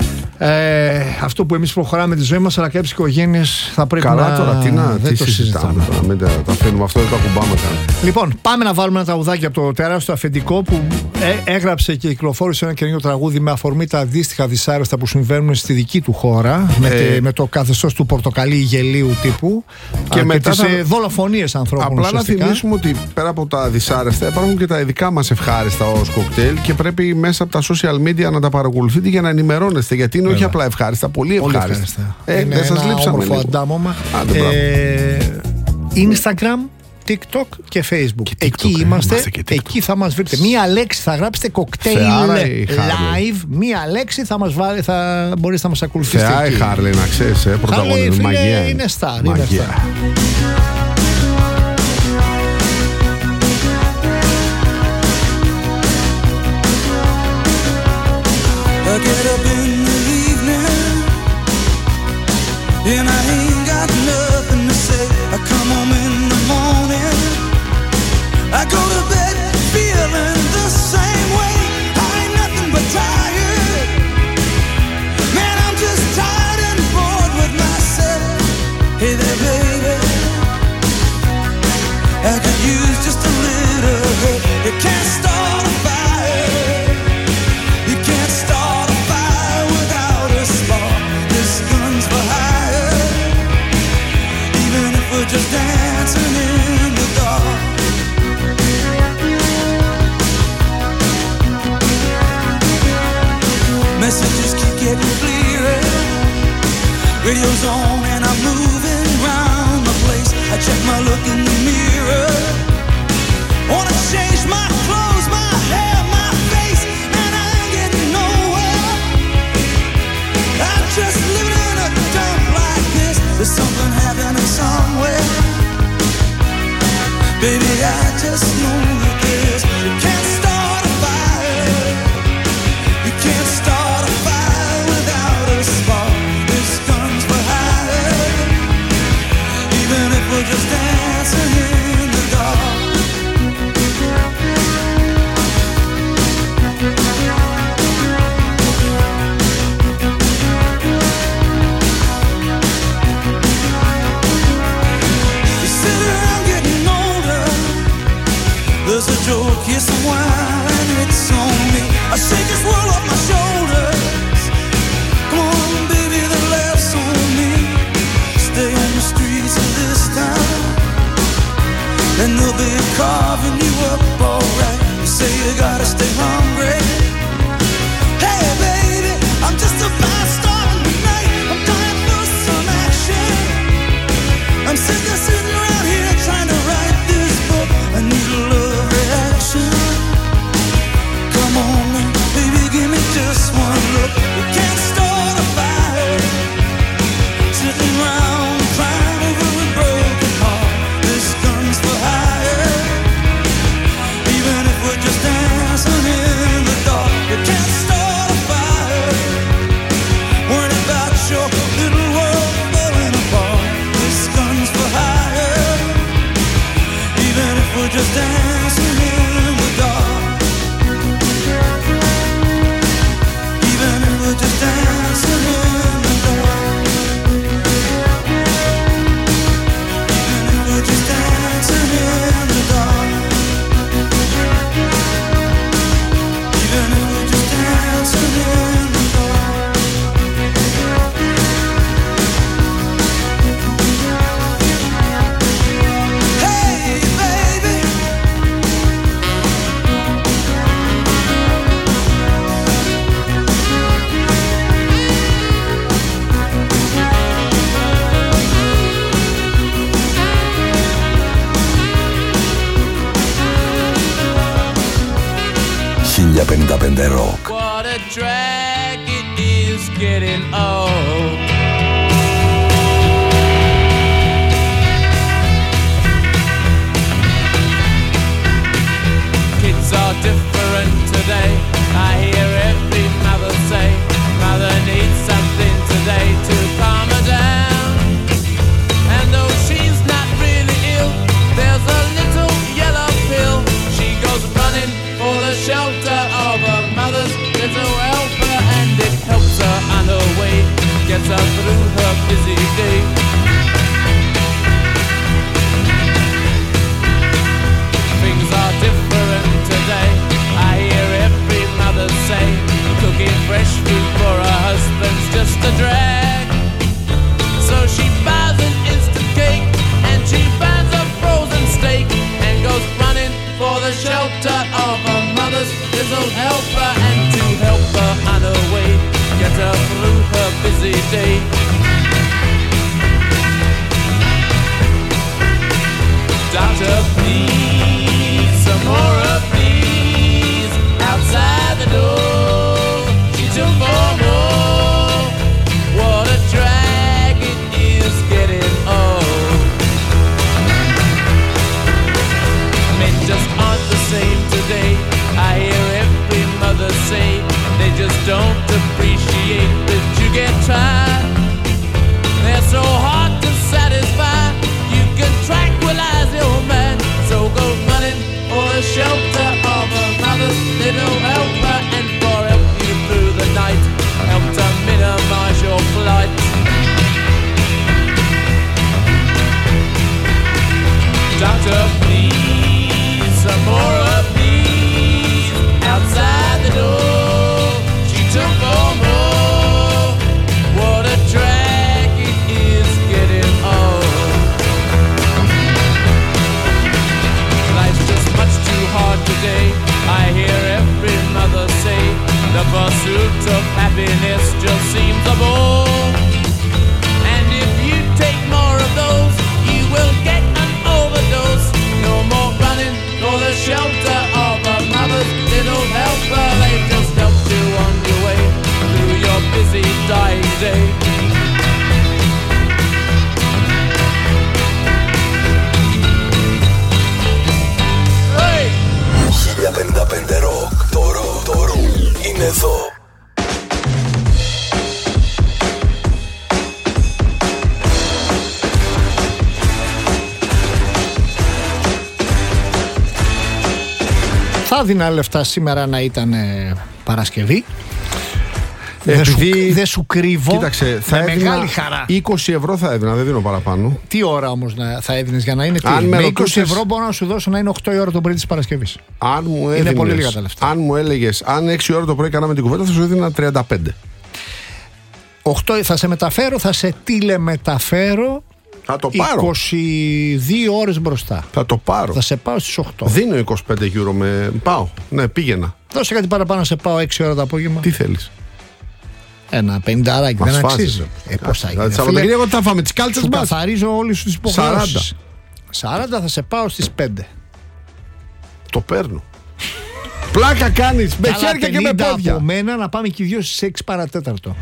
Ε, αυτό που εμείς προχωράμε τη ζωή μας, αλλά κάποιες οικογένειες θα πρέπει
καλά,
να.
Τώρα, τι να
δεν
τι
το
συζητάμε τώρα, μην τα, τα αφήνουμε, αυτό δεν το ακουμπάμε καν.
Λοιπόν, πάμε να βάλουμε ένα τραγουδάκι από το τεράστιο αφεντικό που ε, έγραψε και κυκλοφόρησε ένα καινούργιο τραγούδι με αφορμή τα αντίστοιχα δυσάρεστα που συμβαίνουν στη δική του χώρα, ε, με, τε, με το καθεστώς του πορτοκαλί γελίου τύπου και, α,
μετά
και τις
θα...
δολοφονίες ανθρώπων.
Απλά
ουσιαστικά.
να θυμίσουμε ότι πέρα από τα δυσάρεστα υπάρχουν και τα ειδικά μας ευχάριστα ως κοκτέιλ και πρέπει μέσα από τα social media να τα παρακολουθείτε για να ενημερώνεστε, γιατί είναι όχι απλά ευχάριστα, πολύ ευχάριστα. ευχάριστα. Ε, δεν σας λείψαμε λίγο.
Αντάμωμα.
Άντε,
ε, Instagram, TikTok και Facebook.
Και TikTok,
εκεί
ε,
είμαστε.
είμαστε και
εκεί θα μας βρείτε. Μία λέξη θα γράψετε cocktail live. Μία λέξη θα μας βάλει, θα μπορείτε να μας ακολουθήσετε.
Θεά η Χάρλεϊ, να ξέρεις, ε, πρωταγωνιστή. Μαγεία.
Είναι στάρ.
I get up in the evening and I ain't got nothing to say. I come home in the morning, I go to bed feeling the same way. I ain't nothing but tired, man, I'm just tired and bored with myself. Hey there baby, I could use just a little help. You can't start a fire, you can't start a fire without a spark. This gun's for hire, even if we're just dancing in the dark. Messages keep getting clearer, radio's on and I'm moving round the place. I check my look in the mirror, wanna change my clothes, my hair, my face, and I ain't getting nowhere. I'm just living in a dump like this. There's something happening somewhere. Baby, I just know that this. You can't start a fire, you can't start a fire without a spark. This gun's for hire, even if we're just dancing in the dark. You sit around getting older, the
χίλια πενήντα πέντε Rock.
What a drag it is getting old. Kids are different today. I hear every mother say, mother needs something today to calm her down. And though she's not really ill, there's a little yellow pill. She goes running for the shelter of her mother's little helper, and it helps her on her way, gets her through her busy day. Things are different today. I hear every mother say, cooking fresh food for her husband's just a drag. So she buys an instant cake and she buys a frozen steak and goes running for the shelter of her mother's little helper, and to help her on her way, get her through her busy day. Doctor, please, some more of these outside the door. She took for more. What a drag it is getting old. Men just aren't the same today. I hear every mother say they just don't appreciate that you get tired. They're so hard to satisfy. You can tranquilize your man, so go running for the shelter of a mother's little helper, and for help you through the night, help to minimize your plight. Doctor, please, some more of these outside the door. She took for more. What a drag it is getting old. Life's just much too hard today. I hear every mother say the pursuit of happiness just seems a bore. And if you take more of those, you will get an overdose. No more running for the shelter of a mother's little helper. They just help you on your way through your busy dying day. Hey!
χίλια πενήντα πέντε Rock. Το ρο, το ρο είναι εδώ.
Θα έδινα λεφτά σήμερα να ήταν ε, Παρασκευή.
Ε,
δεν, σου,
επειδή-
δεν σου κρύβω.
Κοίταξε, θα
με
έδινα
μεγάλη χαρά.
είκοσι ευρώ θα έδινα, δεν δίνω παραπάνω.
Τι ώρα όμως θα έδινες για να είναι τι?
Αν με
με είκοσι
ρωτούσες-
ευρώ μπορώ να σου δώσω να είναι οκτώ η ώρα το πρωί της Παρασκευής.
Αν μου
Είναι
έδινες,
πολύ λίγα τα λεφτά.
Αν μου έλεγες, αν έξι ώρα το πρωί κάναμε την κουβέντα, θα σου έδινα τριάντα πέντε.
οκτώ θα σε μεταφέρω, θα σε τηλεμεταφέρω.
Θα το πάρω.
είκοσι δύο ώρες μπροστά.
Θα το πάρω.
Θα σε πάω στις οκτώ.
Δίνω είκοσι πέντε euro με. Πάω. Ναι, πήγαινα.
Δώσε κάτι παραπάνω να σε πάω έξι ώρα το απόγευμα.
Τι θέλεις?
Ένα πενηντάράκι
Μας
δεν
φάζεις,
αξίζει.
ρε.
Ε, πώς θα
Δηλαδή,
γίνει.
Σαββατοκύριακο τι θα φάμε, τις κάλτσες
Σου
μας.
καθαρίζω όλες τις
σαράντα.
υποχρεώσεις. σαράντα θα σε πάω στις πέντε.
Το παίρνω. Πλάκα κάνεις, με
Καλά,
χέρια και με
πενήντα
πόδια.
από μένα να πάμε και οι δυο στις έξι παρατέταρτο.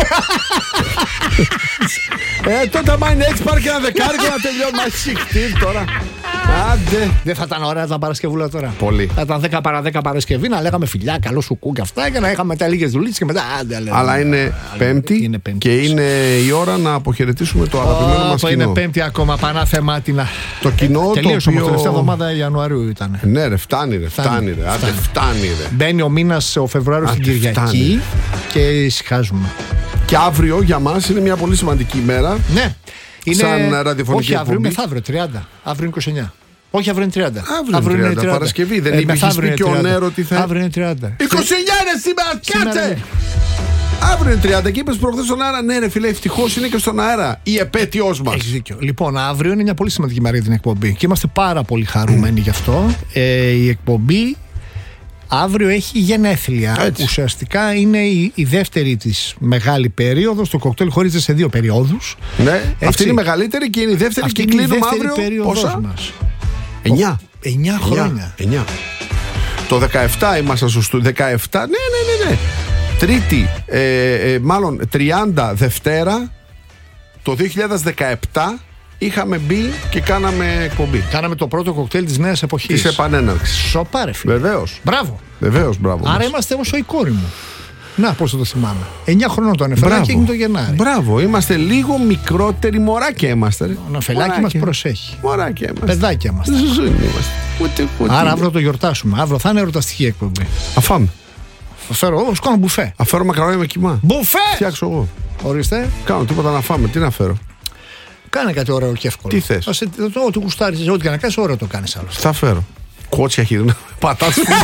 Ε, τότε άμα είναι έξι πάρει και ένα δεκάρικο να τελειώνει. Μα συχτήρ τώρα. Άντε.
Δεν θα ήταν ωραία τα Παρασκευούλα τώρα?
Πολύ.
Θα ήταν δέκα παρά δέκα Παρασκευή να λέγαμε φιλιά, καλό σου κου και αυτά, και να είχαμε μετά λίγες δουλειές και μετά. Άντε, λέμε.
Αλλά είναι πέμπτη,
Είναι πέμπτη.
και είναι η ώρα να αποχαιρετήσουμε το αγαπημένο μας
Ω,
κοινό.
είναι πέμπτη ακόμα, πανάθεμάτινα.
Το κοινό το
Τελείωσε όμως,
οποίο...
τελευταία εβδομάδα Ιανουαρίου ήταν.
Ναι ρε, φτάνει ρε, φτάνει,
Φτάνει,
ρε, άντε,
φτάνει.
φτάνει ρε.
Μπαίνει ο μήνας ο Φεβρουάριος στην
Άντε,
Κυριακή
φτάνει.
και ησυχάζουμε.
Και αύριο για μας είναι μια πολύ σημαντική ημέρα.
Ναι. Είναι...
Σαν ραδιοφωνική
Όχι, αύριο,
εκπομπή.
μεθαύριο, τριάντα. Αύριο είναι είκοσι εννιά. Όχι, αύριο είναι τριάντα.
Αύριο είναι τριάντα, Παρασκευή. Δεν υπήρχες
μεθαύριο
πει
είναι
και ο
τριάντα.
Νέρο τι θα-
Αύριο είναι τριάντα.
είκοσι εννιά είναι σήμερα,
Σήμερα
κάτσε!
είναι.
Αύριο είναι τριάντα και είπες προχθές στον αέρα. Ναι ρε φίλε, ευτυχώς είναι και στον αέρα η επέτειος μας.
Έχεις δίκιο. Λοιπόν, αύριο είναι μια πολύ σημαντική μέρα για την εκπομπή και είμαστε πάρα πολύ χαρούμενοι γι' αυτό. Ε, η εκπομπή αύριο έχει γενέθλια.
Έτσι.
Ουσιαστικά είναι η, η δεύτερη της μεγάλη περίοδος. Το κοκτέιλ χωρίζεται σε δύο περιόδους.
Ναι, αυτή είναι η μεγαλύτερη και είναι η δεύτερη
Αυτή
και
είναι η
κλείνουμε
δεύτερη
αύριο
περίοδος
πόσα?
μας.
Εννιά.
Εννιά χρόνια.
Εννιά. Το δεκαεπτά ήμασταν στο στούντιο. δεκαεπτά, ναι, ναι, ναι, ναι. Τρίτη, ε, ε, μάλλον τριάντα Δευτέρα, το δύο χιλιάδες δεκαεπτά είχαμε μπει και κάναμε εκπομπή.
Κάναμε το πρώτο κοκτέιλ της νέας εποχής.
Της επανέναρξης.
Σοπά ρε φίλε.
Βεβαίως.
Μπράβο.
Βεβαίως, μπράβο.
Άρα
μας.
είμαστε όσο η κόρη μου. Να, πώς θα το θυμάμαι. εννιά χρονών το ανεφελάκι έγινε το Γενάρη.
Μπράβο, είμαστε λίγο μικρότεροι μωράκια είμαστε. Ρε.
Το ανεφελάκι μας προσέχει.
Μωράκια είμαστε.
Παιδάκια είμαστε.
Ζουζούνι είμαστε. Ούτε, ούτε.
Άρα αύριο το γιορτάσουμε. Αύριο θα είναι ερωταστική εκπομπή.
Αφάμε.
Θα φέρω εγώ, σκόνω μπουφέ.
Αφαίρω μακαρόνια με κιμά.
Μπουφέ!
Φτιάξω εγώ.
Ορίστε.
Κάνω τίποτα να φάμε. Τι να φέρω.
Κάνε κάτι ωραίο και εύκολο.
Τι θες?
Ας, το, ό,τι κουστάρεις, ό,τι και να κάνεις, ωραίο το κάνεις άλλο.
Θα φέρω. Κότσια χειρινά. Πατάτες που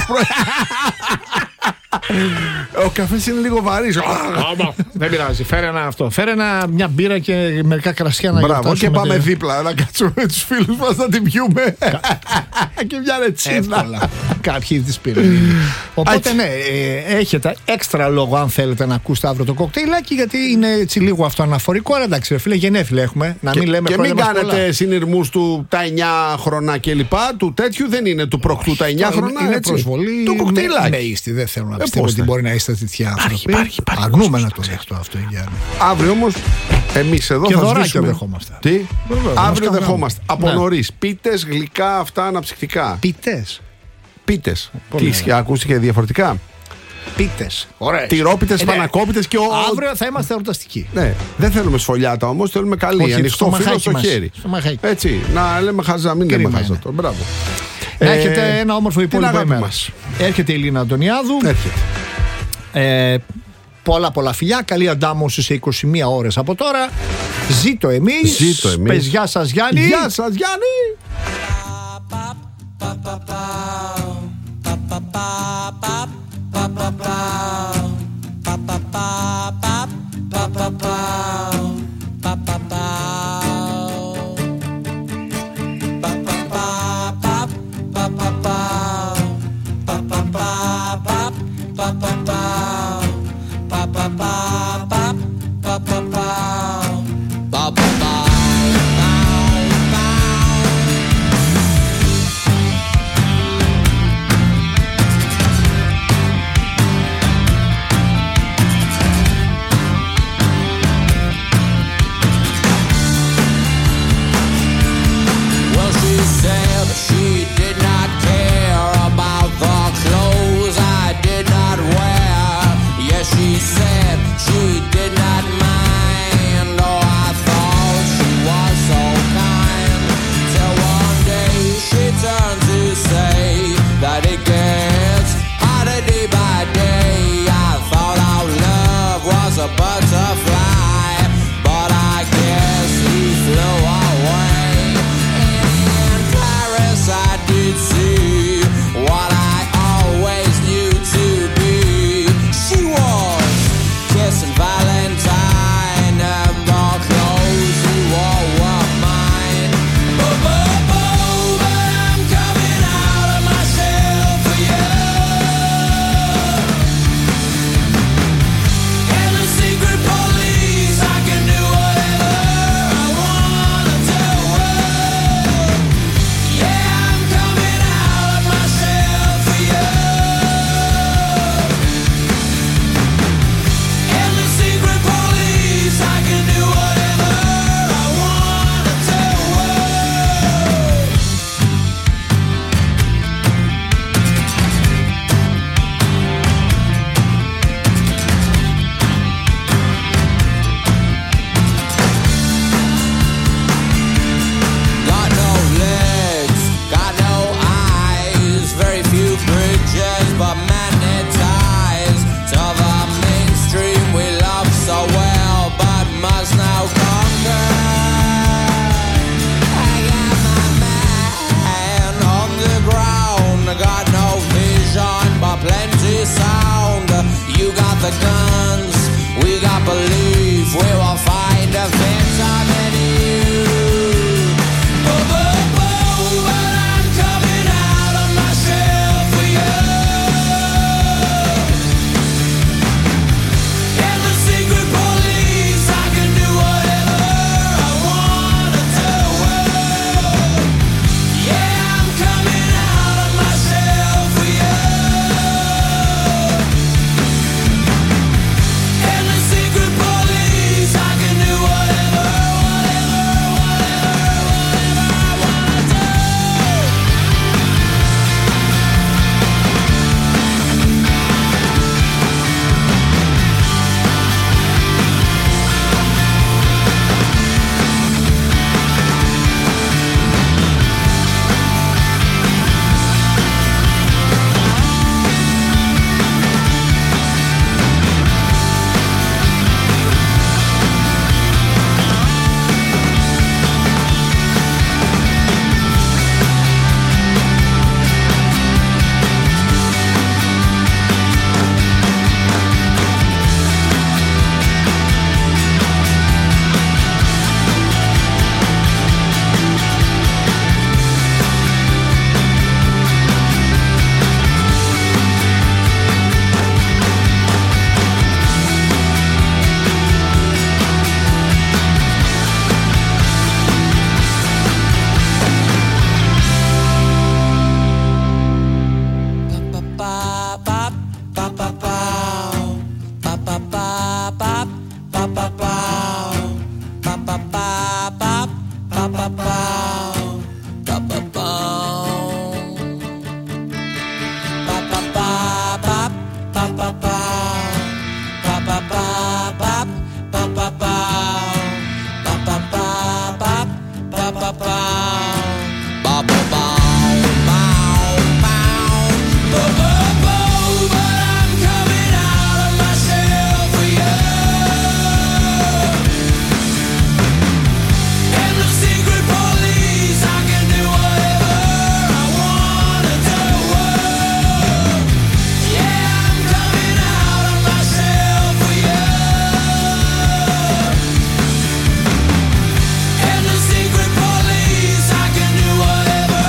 Ο καφές είναι λίγο βαρύς.
Δεν πειράζει. Φέρε ένα αυτό. Φέρε ένα, μια μπύρα και μερικά κρασιά να
Μπράβο, και πάμε
τη...
δίπλα να κάτσουμε με τους φίλους μας να την πιούμε. Και μια ρετσίνα.
Εύκολα. Κάποιοι τις πήραν. Οπότε ναι, ε, έχετε έξτρα λόγο αν θέλετε να ακούσετε αύριο το κοκτέιλάκι, γιατί είναι έτσι λίγο αυτό αναφορικό. Αλλά εντάξει, ρε φίλε, γενέθλια έχουμε. Να μην
Και,
λέμε
και μην
χρόνια μας
κάνετε
πολλά.
συνειρμούς του τα εννιά χρονά και λοιπά. Του τέτοιου δεν είναι του προκτού τα εννιά χρονά.
Είναι
έτσι.
προσβολή.
Το κοκτέιλάκι.
Ναι, είστε, δεν θέλω να
Ε,
πιστεύω
πώς
ότι
θα.
μπορεί να είστε τέτοια άνθρωποι.
υπάρχει, υπάρχει
Αρνούμε
κόσμος,
να
το
το δεχτώ αυτό, Γιάννη.
Αύριο όμως εμείς εδώ
Και
θα
δωράκια
σβήσουμε.
δεχόμαστε.
Τι?
Βεβαίως, μας
Αύριο
κάναμε.
δεχόμαστε. Από
Ναι.
νωρίς. Πίτες, γλυκά, αυτά αναψυκτικά.
Πίτες.
Πίτες.
Πολύ
Τι
ωραία.
ακούστηκε διαφορετικά.
Πίτες. Ωραία.
Τυρόπιτες,
Ε, ναι.
πανακόπιτες και ο.
Αύριο θα είμαστε εορταστικοί.
Ναι, δεν θέλουμε σφολιάτα όμως, θέλουμε καλή.
Όχι,
Ανοιχτό
στο
φύλλο
μαχάκι
στο
μας.
χέρι.
Στο μαχάκι.
Έτσι, να λέμε χαζά, μην λέμε
Κρίμα
χαζά
είναι.
το. Μπράβο.
Να
Ε,
έχετε ένα όμορφο
την
υπόλοιπο
αγάπη
ημέρα.
μας.
Έρχεται η Λίνα Αντωνιάδου.
Έρχεται.
Ε, πολλά πολλά φιλιά. Καλή αντάμωση σε είκοσι μία ώρες από τώρα. Ζήτω εμείς.
Ζήτω εμείς.
Πες γεια σας Γιάννη.
Γεια σας Γιάννη.